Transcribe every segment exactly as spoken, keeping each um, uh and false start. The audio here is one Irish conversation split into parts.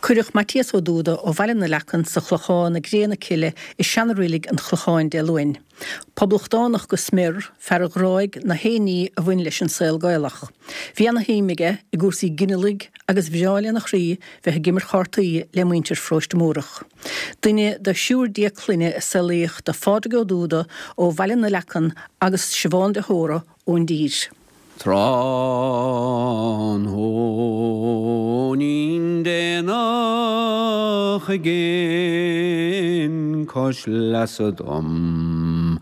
Cuireach Matías Ó Dúda ó bhaile na lechan sa chlucháin na gréana ciile i seanraílig an chlucháin de luin. Poblúchtánach go smir fer a gráig na héní a bhain leis an saoil gailach. Bhí anna híimige i gúsaí ginilig agus bheáile nach rí bheit gimar chartaí le muintir froist mórach. Duine de siúr dia cluine is saléoch de fáda go dúda ó bhaile na lechan agus sibháin de hóra ón dír. Trán hónín denach agén cos lasad om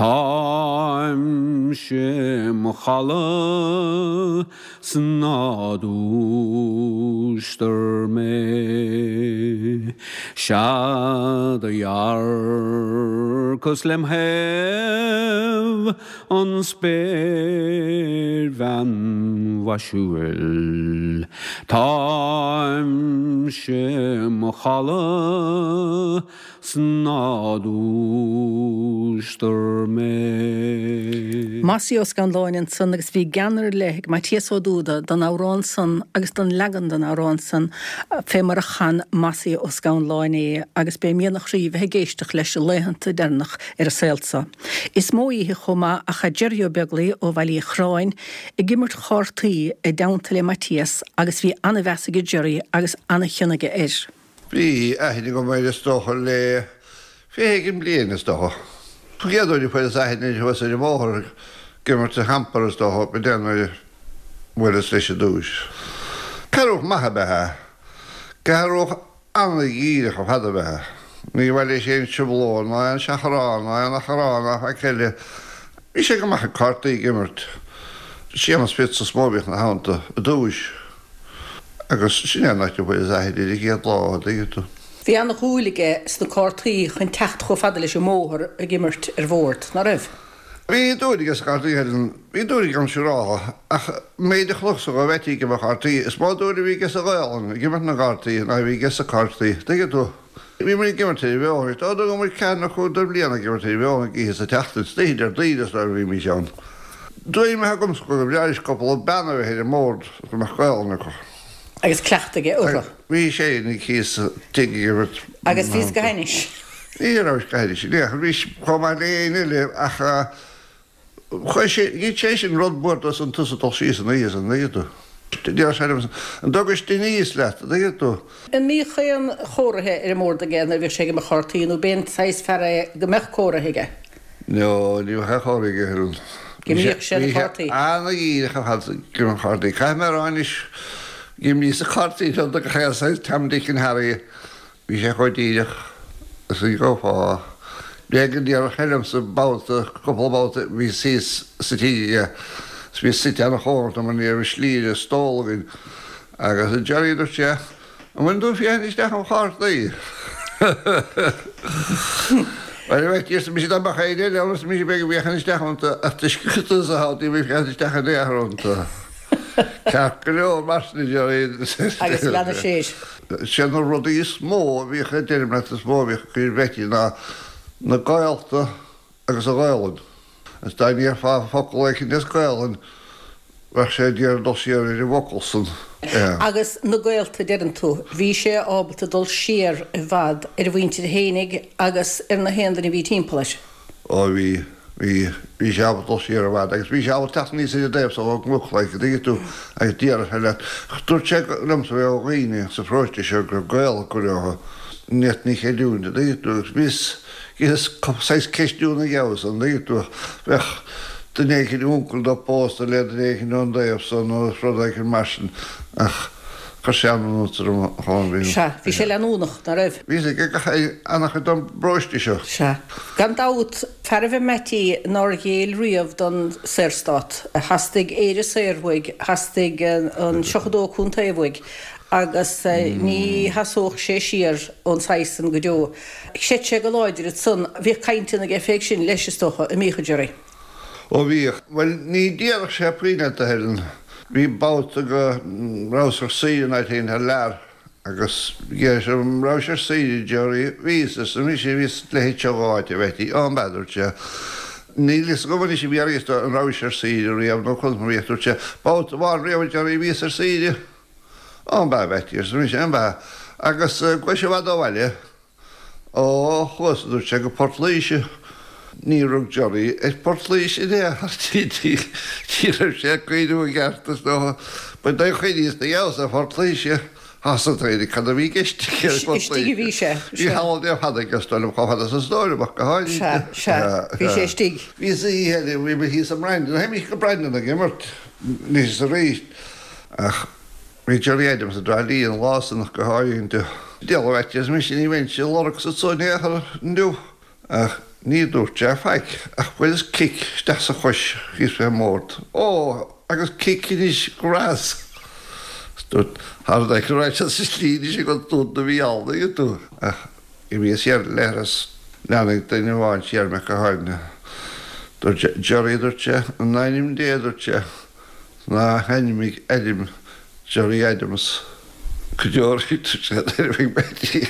Táim sé mo chala snadústar me Siad a jar cos lem hev an spéir van wasúil Táim sé mo chala snadústar me Masíos gan láinin san agus bhí ganar leigh Matías Ó Dúda don árán san agus don legan don árán san fé mar a chan masí os gan láin agus bé mianach rí bheit géisteach leis leihananta dernach ar a saolsa. Is móíthe chuma a chadéirio beaglaí ó bhailí chráin i gimmart chártaí i daanta le Matías agus bhí anna bhesaige deirí agus anna cheannaige ir. Bhí aithnig go maiid stocha le féigim bliana stocha. Pugéadúí fuil aithnig was ar móthir gimmart a hampar stocha be déanna muir leis a dúis. Carúch maithe bethe, carúch anna gíireach a fada bethe. Ní bhfuil sé siblón, má an seacharán, má an acharán a ceile. Bhí sé go maithe cartaí gimmart. Sian spit sa smóbíoch na hánta a dúis. Agus sin náte bhfuil aithnig í géad lá dige tú. Bhí anna chúige sna cartaí chun techt cho fada leis móthir a gimmart ar bhórt, na raibh? Bhí dúrigus cartaí hedan, bhí dúrig an siúrácha, ach méidir chluchsa go bheití go cartaí, is má dúri bhí gus a gáilan, gimmart na cartaí, na bhí gus a cartaí, dige tú. Bhí mar gimmartaí bheáir, tá go mar ceanna chu dar blianana gimmartaí bheána í sa teachtain stíidir dídas ar bhí mí seán. Dúí me gomsco go bhreis coppla banna bheit ar mór go mar gáilna chu. Agus cleachtaige ucha. Bhí sé ní cís tuigi gimmart. Agus fís go hainis. Ní ar go hainis, ní bhí chumá léana le ach gí sé sin rudbúirt as an tusatá síos an íos an níú. Díar sé an dogus tí níos leat, dige tú. In mí chéan chóirithe ar mór a ggéanna bhí sé go mar chartaíú ben seis fer go meach chóirithe. No, ní bhe choirige hirún. Gimíoch sé na chartaí. Anna íirecha had gur an chartaí. Caith mar áinis gim ní sa chartaí tá go chéá tamdíc an Harry. Bhí sé chuidíireach as í ggóá. Légan díar cheilem sa báta, cúpla báta bhí síos sa tíige. Bhí si anna chóirt am an ar slíide stólagin agus a dearíidir sé. An bhain dú fianis deach an chartaí. Weil weet eerst een beetje dan mag je dit, anders moet je bij weer gaan zeggen, want het is goed zo houdt die weer gaan zeggen daar rond. Kijk, nou, maar niet zo in. Agus lana séis. Zijn er rond die smó, wie gaat er met de smó, wie kun je wetje na na gailte, agus a gailen. En sta je hier van fokkel in dit gailen. Waar zij die er dossier in de wokkelsen. Agus na gailte dean tú, bhí sé ábalta dul siar a bhd ar bhainte hénig agus ar na héanana bhí timpplais. Ó bhí bhí bhí sé ábal dossier a bhd, agus bhí sé ábal teachtaí sa déibh sa bh gmuchleich, dige tú ag díar heile. Dúirt sé lim sa bheith riine sa froiste se gur gail goreacha net ní chéúnta, dige tú bhís gis seis ceistúna gehasan, dige tú bheith den éigen onkel dat post en leed de éigen on day of zo no frodaiken marschen ach kasjan moet er gewoon weer Sja, vi sé leúnach na raibh. Wie ik ik annach dan broiste seo. Sja. Gan dát ferveh metí nar géal riamh don Sérstát hastig éidir séirhuig hastig an seachadó chuntaimhhuig agus ní hasóch sé siar ón saisan go deo. Ik sé sé go láidir it sun bhí caiintina ag féic sin leistócha i míchaidirí. O bhí, well ní díach sé príine a hean. Bhí báta go rásar sían ait hén lear agus gé sem rásar síide deorí vísas a mí sé vís le teáite bheití an beidirte. Nílis go bhaní sé bhéirista an rásar síide riamh nó chun réúte. Báta bhá réamh deorí vísar síide an be bheití, mí sé an bheith agus go sé bhd óhhaile ó chuú sé go portléise ní rug Johnny é portléise dé tí sé cuiú gartas nó, ba d chuoíos na gheas a portléise hasan tréidir cad a bhí geiste bhí sé. Bhí háil hada gastáil chohada sa stóir bach go háil. Bhí sé stig. Bhí í heidir bhí hí am rein, heimí go brein a gimmart níos a réist ach mé Johnnyéidir a drálíí an lásan go háinn tú. Déalhhaite mis sin í bhaint sé lorach sa tónéchar nú ach ní dúirte feic ach bhfuil kick sta a chuis hís fé mórt. Ó agus kick is grás. Stút har ag ráit sa slíní sé go tút na bhí alda i tú. Ach i bhí séar leras leannig daine bháin séar me go háine. Dúir Joríidirte an naim déidirte na henimig edim Jory Adams. Kujori tu sé er bhí betí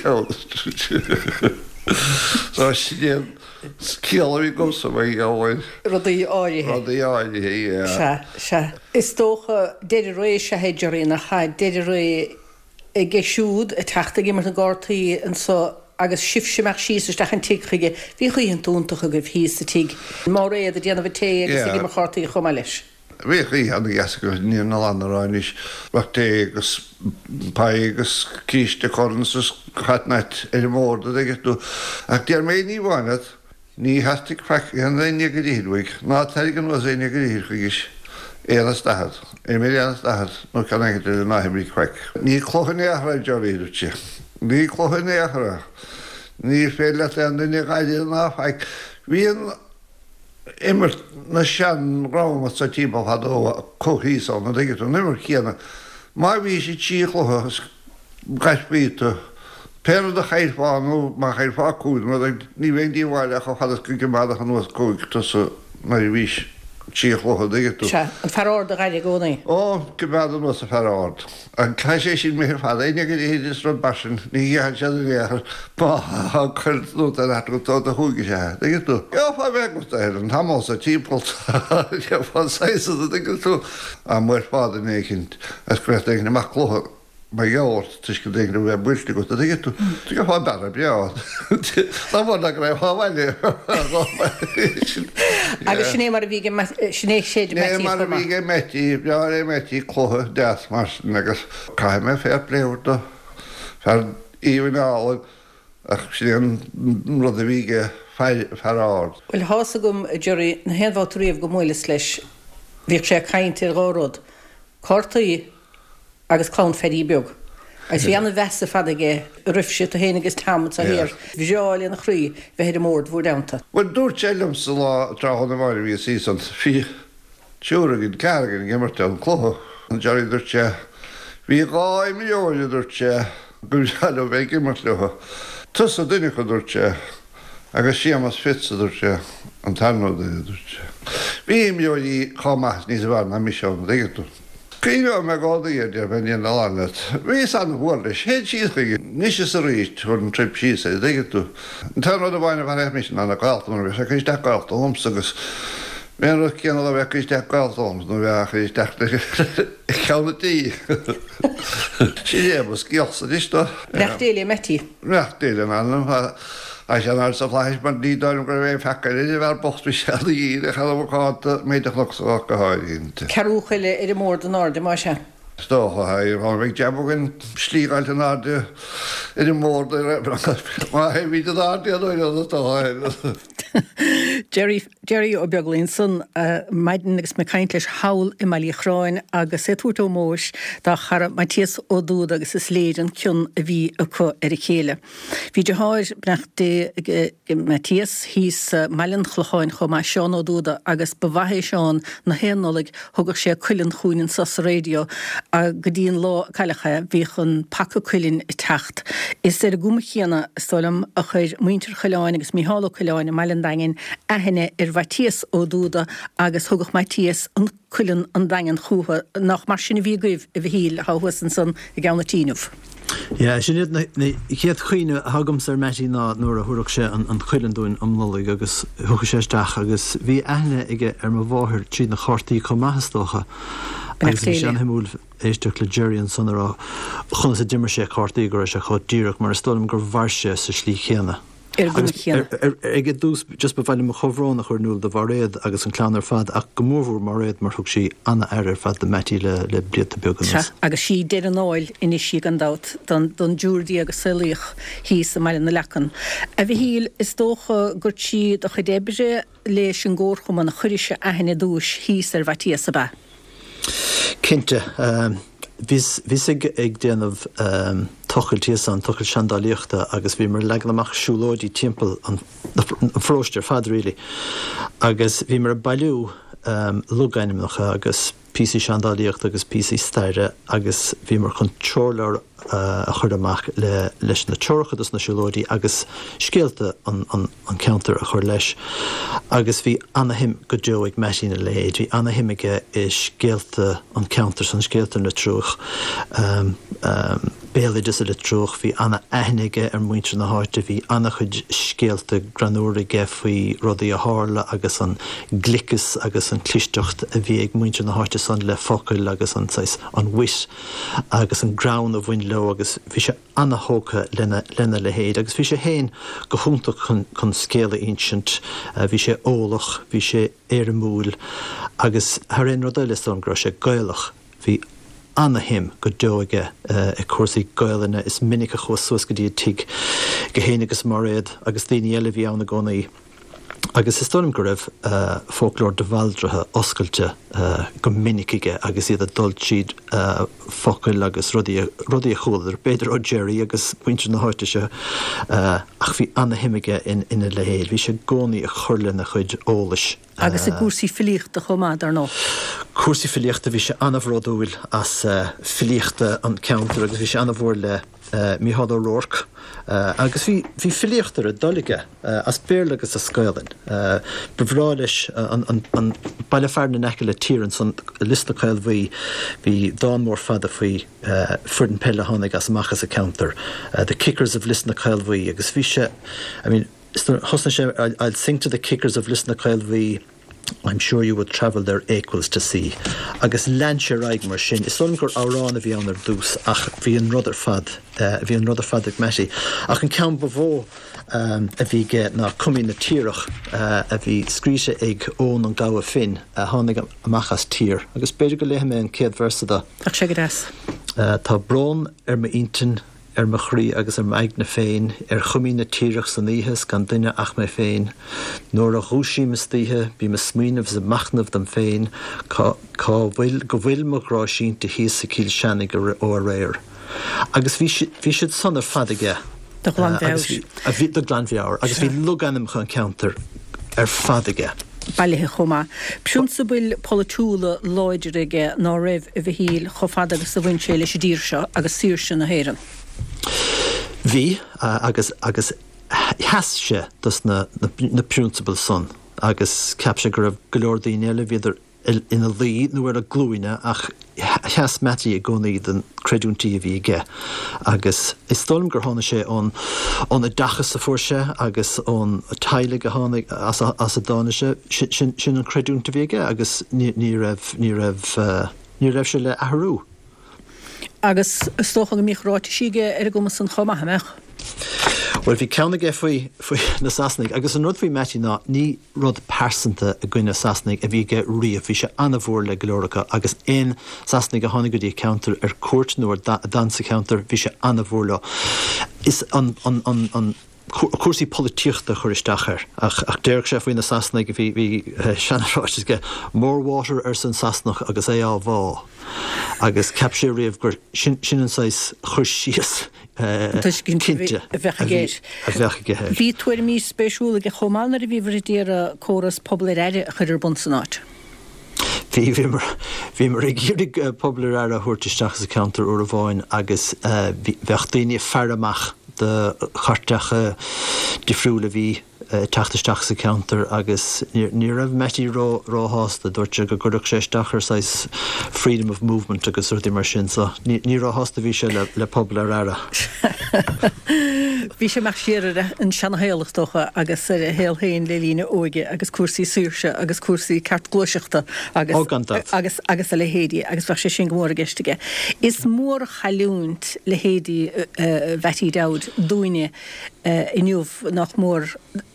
Sá sin cíal bhí gomsa bhí gáhain. Rudaí áirithe. Rudaí áirithe, Se, se. Is tócha déidir ré se héidirí na chaid, déidir ré i ggéisiúd a teachta gimmar na gátaí an so agus sifseach síostach an tiige, bhí chuon túntacha go bhí sa tí. Má réad a déanamh té agus gimmar chátaí chumá leis. Bhí í an gas go níon na landaráis bhté agus págus cíiste chunsa chatneit ar mórda ige tú. Ach dear mé ní bhhainad, ní hastig feic an aine go díhaig, ná teigen was aine go díir chuigis éana stahad. É mé éana stahad nó can aigeir na náimí feic. Ní chlochan éachra Joríidirte. Ní chlochan éachra. Ní féile an duine gaiide ná feic. Bhíon immer na sean rám sa tíbal had ó cohíán na dige tú nimmer chéana. Má bhí sé tíchlotha gaiisbíte per a chairfáú má chairfáúd, ní bhéon díháile chu chadas go gomáach an nuas cóig tu na bhís tíchlotha dige tú. An ferrád a gaiile gcónaí. Ó gomáad nu a ferrád. An cai sé sin mé fad aine go héidir ru basin, ní ghéan se léair ba chuirú a gotá a thuúige sé. Dige tú. Já fá bhegus ar an tamá a típalt fá seis dige tú a muir fád in écinint as creacht éige amach chlotha. Mae gawrt, tys gyda deg nhw bwyll di gwrdd, ydych chi'n ti'n gael ffa'n barab, ia. Na fod na greu ffa'n wani. Agus sinné mar a bhí sinné séidir metí. Ne, mar a bhí metí, ja, ne metí clotha death mars, agus cael me fair play o'r do. Fair even álan, ach sinné rod a bhí fair áard. Wel, hás a gom, Jory, na hen fád tríomh go mwylis leis, bhíh sé caint i'r gárod. Cortaí agus clán ferí beag. Agus bhí anna bheasa fadige rifse a héana agus tamad a hir. Bhí seáil na chrí bheit mór bhór damta. Wel, dúr tseilm sa lá trahon na mhair bhí sísan fi siúragin cargan gimmarte an clotha. An Jory dúrte bhí gáim millióide dúrte gúseal bheith gimmart leha. Tus a duine go dúrte agus siamas fitsa dúrte an tarnóide dúrte. Bhí millióidí chámas níos bhar na misisiána dige tú. Cíine me gáda idir ben íon alánet. Bhí san bhórlis, héad síos chuige, níos is a ríist chuir an trip síos é, dige tú. An tarnóide bhaine bhar éis mis na gáilta mar bhí, sa chuis de gáilta homs agus. Bhíon ruch cíanna le bheith chuis de gáilta homs, nó bheith chuis de cheanna tí. Sí débus gíalsa dísta. Reachtéile metí. Reachtéile annam. A sé ná sa fleis mar dídáim go bhéh fecair idir bhar bochtú seala íad a chaile bháta méidirchlochsa go háirínta. Carúchaile ar i mór den áde má se. Stócha hair há bheith deabhagan slíáil an áde idir mór má hé bhí an áde a dóid atá. Jerry Jerry ó beaglín san maidin agus me caint leis hawl i mailí chráin agus sé túirtó móis dá chara Matías ó dúd agus is léidir cion a bhí a chu ar i chéile. Bhí de háir brechta Matías hís mailin chlucháin chum mai Seán ó dúda agus bhahé Seán na héanolaigh thugad sé cuileann chuoin sas radio a go dtíon lá cailecha bhí chun paca cuileann i techt. Is ar a gúma chéanna stolam a chuir muintir choileáin agus míhála choileáin a mailin dain a henne ar Matías ó dúda agus thugad Matías an cuileann an dain chuha nach mar sinna bhí goibh a bhí híl a thuhasan san i gceanna tíineh. Ja, sin chéad chuoine hagams ar meí ná nuair a thuach sé an chuileanúin amlaigh agus thucha séisteach agus bhí aithne ige ar má bháthir tríd na chortaí chu maithastócha agus bhí an himúil éisteach le Jerry an son ará chuna sa dimmer sé chortaí gur sé chu díreach mar stom gur bharse sa slí chéana. Ige dús just befeile mo chomhrán nach chuirnúil de bhar réad agus an clánar fad ach gomórhúr mar réad mar thug sí anna air fad de metí le le blianta began. Agus sí dé an áil inis sí an dat don dúrdí agus silíoch hí sa meile na lechan. A bhí híl is dócha gur siad a chu débeise leis an ggóir chum an chuirise aithne dúis hí ar bhaití sa ba. Cinnte, Vis ag ag déanamh um, tochiltíos an tochil seandáíochta agus bhí mar legan amach siúlóidí timppel an fróistir fad rilí. Agus bhí mar bailú um, lugainimnacha agus písí seandáíochta agus písí staire agus bhí mar controller uh, a chur amach le leis na teorchadas na siúlóidí agus scéalta an, an, an counter a chur leis. Agus bhí anahim go deo ag meisina léid, bhí anahimige is scéalta an counter san scéalta na trúch. Um, um, Bélidir a le trúch hí anna aithneige ar muintre na háirte bhí anna chud scéalta granúraige faoi rudaí a hála agus an glicas agus an clisteocht a bhí ag muintre na háirte san le focail agus an sais an wis agus an ground a bhain lo agus bhí sé anna hóca lena, lena le héad agus bhí sé héin go húnta chun, chun scéala ancient uh, bhí sé ólach, bhí sé éar múl agus thar éon rudaile an gro sé gailach bhí anna him go dóige uh, i cuasaí gailena is minic a chus suas go dtí tig go héine agus mar réad agus daoine eile bhí anna gcónaí. Agus is stoim go raibh uh, folklór de bhaldrathe oscailte uh, go miniciige agus iad a dul siad uh, focail agus rudí a chuúidir beidir ó Jerry agus pointe na háirte se uh, ach bhí anna himige in ina lehéil. Bhí sé gcónaí a churlin a chuid ólais. Agus i gúsaí filíochta chomád ar nó. Cuasaí filíochta bhí sé anna bhródúil as uh, filíochta an counter agus bhí sé anna bhór le uh, Micheál O'Rourke. Uh, agus bhí bhí filíochtar a dolige uh, as béir agus a scailin. Uh, Bevráilis uh, an, an, an baile fearna neice le tíran san lista cail bhí bhí dáin mór fada faoi uh, fuirden pelle tháinig as amachchas a counter. Uh, the kickers of lista cail bhí agus bhí sé, I mean, hosna sé, I'll, I'll sing to the kickers of lista cail bhí I'm sure you would travel their equals to see. Agus leanse raig mar sin. Is son gur árán a bhí an ar dús ach bhí an rudder fad, uh, bhí an rudder fad ag meisi. Ach an ceann bhó um, a bhí ge na cumí na tíirech uh, a bhí scríise ag ón an gabha fin a tháinig amachchas tír. Agus beidir go léthe mé an céad versada. Ach sé go das. Uh, tá brón ar ma intin ar ma chrí agus ar maig na féin, ar chumí na tíirech san íhes gan duine ach mé féin. Nóair a chúsí me stíthe, bí me smíineh sa machnamh dam féin, cá bhfuil go bhfuil mo grá sin de hí sa cíl seannig ó réir. Agus bhí siad son ar fadige. Do glanmheabhair. A bhí do glanmheabhair. Agus bhí luganim chun counter ar fadige. Bailithe chumá. Psiúnsa bhfuil polatúla láidirige ná raibh a bhí híl chofad agus a bhain sé leis dír seo agus sír sin na héireann. Bhí uh, agus agus heas sé dus na, na, na principal son agus ceap sé gur raibh go leor daoine eile bhíidir ina lí nuair a glúine ach heas metí a gcónaí den creidúntaí a bhí ige. Agus is stoilm gur tháina sé ón ón a dachas sa fuairse agus ón tailig a tháinig as a, as a dána sé sin, sin an creidúnta bhí ige agus ní, ní raibh ní raibh uh, ní raibh sé le athhrú. Agus stócha go míchráte síige ar go san chomahamach. Well, bhí ceannig é faoi faoi na Sasnaigh, agus an rud faoi metí ná ní rud persanta a gcuine Sasnaigh a bhí ge riamh bhí sé anna bhór le golóracha agus éon Sasnaigh a tháinig go dtí counter ar cuairt nó ar dansa counter bhí sé anna bhór le. Is an an an an cuasaí políochta chuiristeachar ach ach déirg sé faoin na Sasnaigh bhí bhí seanráis go mór water ar san Sasnach agus é á bhá. Agus ceap sé riamh gur sin an sais chuir síos cinnte a bheitcha géir. A bheitcha géir. Bhí tuair mí spéisiúla go chománar a bhí bhrídéar a córas poblaréide a chuidir bunsanáit. Bhí bhí mar ag ggéirigh poblair ar a thuirtisteach sa counter ó a bháin agus bheith daoine fear amach de charteacha difriúla bhí teachtasteach sa counter agus ní raibh metí ráhásta dúirte go gurach sé stachar sais freedom of movement agus ruirtí mar sin so ní ráhásta bhí sé le pobl ar ara. Bhí sé meach siarire an seanhéalachtócha agus ar a héalhéin le lína óige agus cuasaí suúrse agus cuasaí ceart glúiseachta agus agus a lehéadí agus bhe sé sin go mór geistige. Is mór chaúnt lehéadí bheití dád dúine inniuh nach mór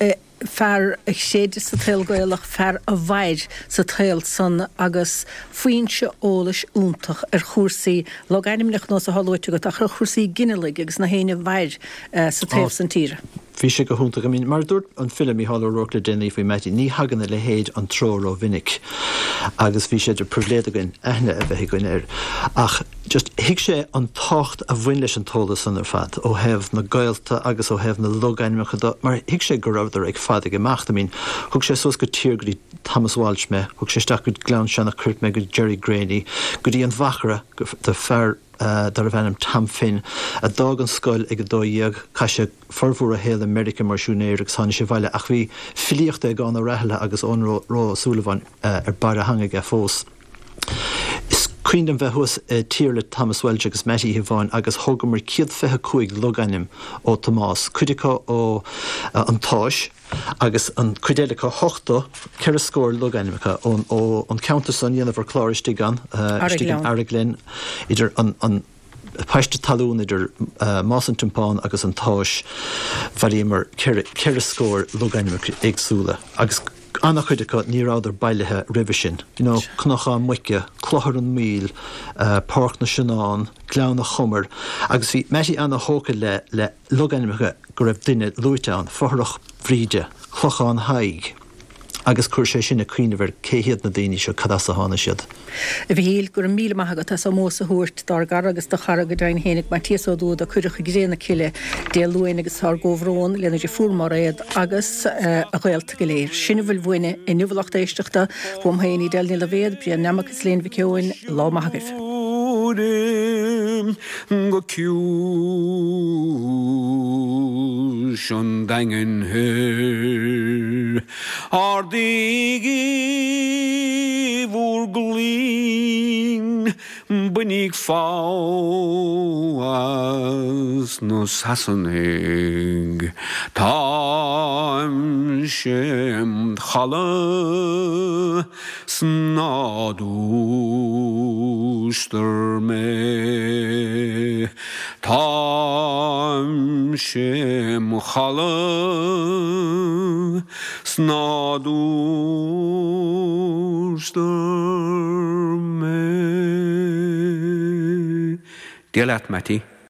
fear ag séidir sa tail goilech fear a bhaid sa tail san agus faoinse ólais úntach ar chósaí le gaiimlech nó a hallóite go a chósaí ginnelig agus na héine bhaid sa tail san tíre. Bhí sé go húnta go mín mar dúirt an film í hall rola déanaí faoi meití ní haganna le héad an tróró vinnic agus bhí sé idir privléadagan aithne a bheith goin air. Ach just hiic sé an tácht a bhain leis an tóla san ar fad ó hebh na gailta agus ó hebh na logainmecha mar hiic sé go raibhdar ag fad ag amachta mín thug sé sos go tíirgaí Thomas Walsh me, thug sé staach go gleann seanna chuirt me go Jerry Graney, go dtí an bhachara de fear Uh, dar a bhenim tam fin a dag an scoil ag a dóíag cai sé formhúr a héal America marsúnéir ag sanna sé bhaile ach bhí filíochta ag an a reithile agus ón rá súlahain uh, ar bar a hanga a fós. Is cuiindem bheith thuas uh, tír le Thomas Welch agus Matty Hiván agus thugam mar ciad fethe cuaig logainim ó Tomás Cuidica ó uh, an táis agus an cuidéalacha hochta ceir a scóir logainimecha ón ó an Countess an dhéanamh chláiristí gan Stigan Araglin idir an an peiste talún idir uh, más an timpáin agus an táis bharímar ceir a scóir logainimecha agsúla agus anna chuidecha níráidir bailethe ribhe sin. You know, cnocha muice, clochar an míl, uh, Park na Sinán, Gleann na Chumar, agus bhí meití anna hóca le le logainimecha go raibh duine luiteán, forach bhríde, clocha an haig, agus chuir sé sin na cuiinehar céhiad na daoine seo cad a hána siad. A bhí híl gur míle maithagat as mósa thuirt dar gar agus do chara go dain hénig mar tíosó dúd a chuirecha gréna ciile dé luin agus thar góhrón lena dé fúlmar réad agus a ghilta go léir. Sinna bhfuil bhuine i nuhalacht éisteachta bhm haoí delní le bhéad brí nemachas léon bhí ceoin lá maithagah. Go ciú sin dagen hir ardigi bhúr glín bunig fáas nó sasanig tám sem chala snádústar me tám sem chala snádústar me. Dílat, Matty.